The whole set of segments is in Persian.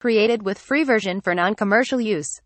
Created with free version for non-commercial use.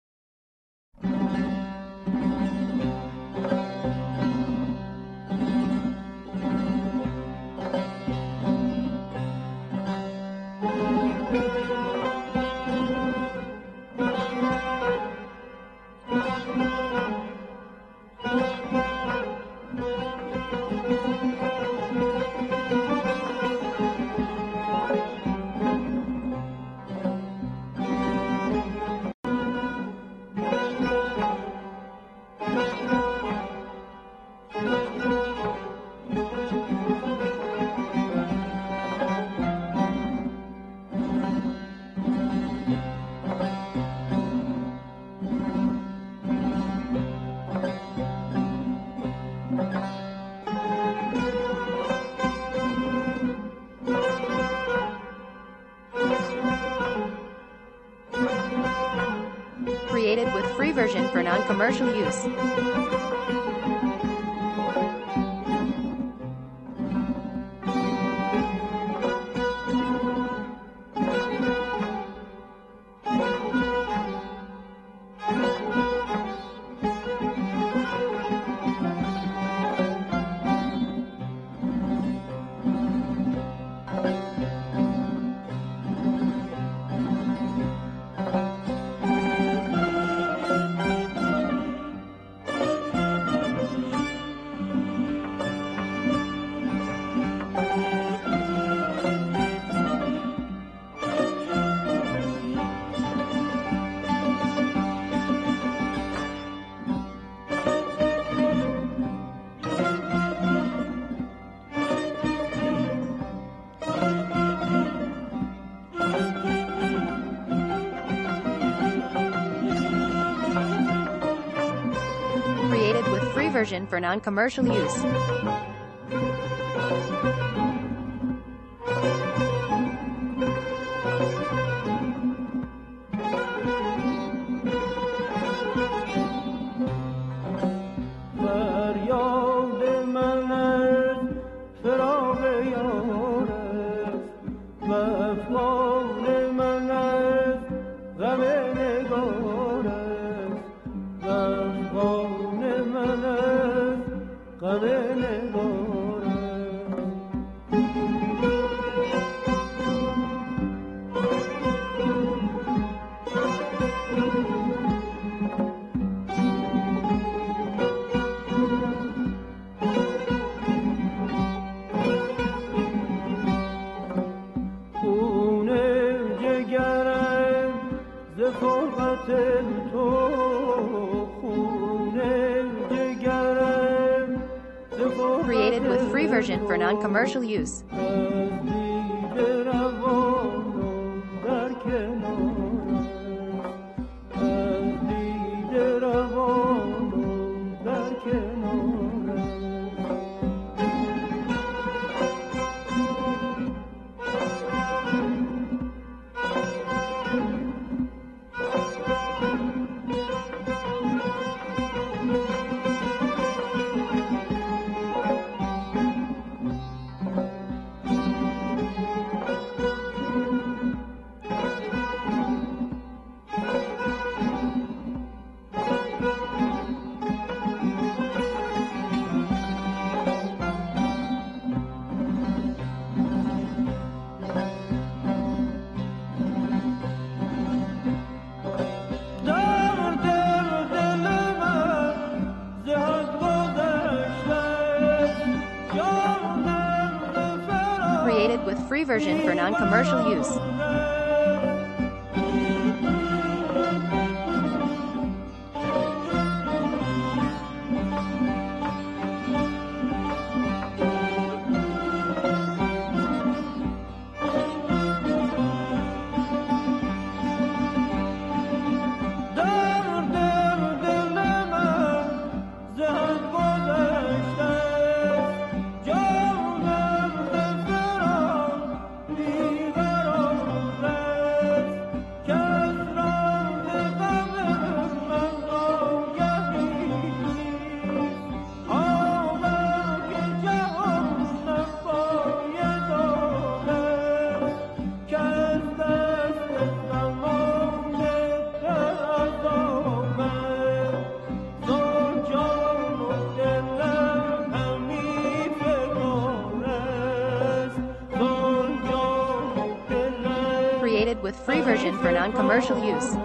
Created with free version for non-commercial use. Created with free version for non-commercial use. Created with free version for non-commercial use. Created with free version for non-commercial use. Created with free version for non-commercial use.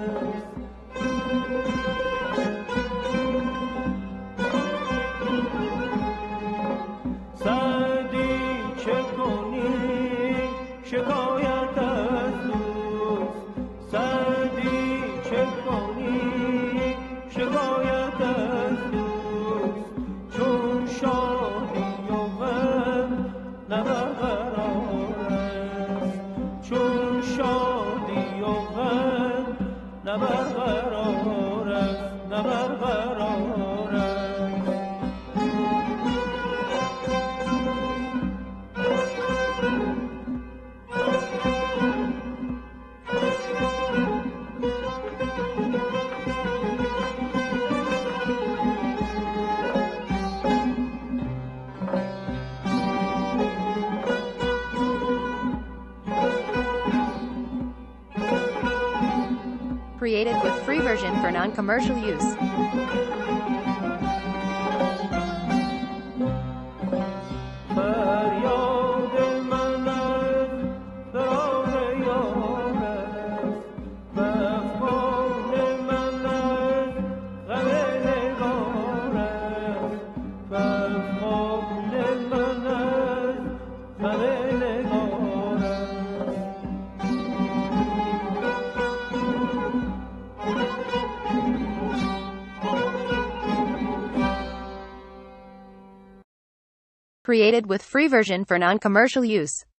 شکایت از دوست سعدی چه کنی شکایت از دوست چون شادی و غم نه برقرار است چون شادی و غم نه برقرار است نه برقرار است Created with free version for non-commercial use. Created with free version for non-commercial use.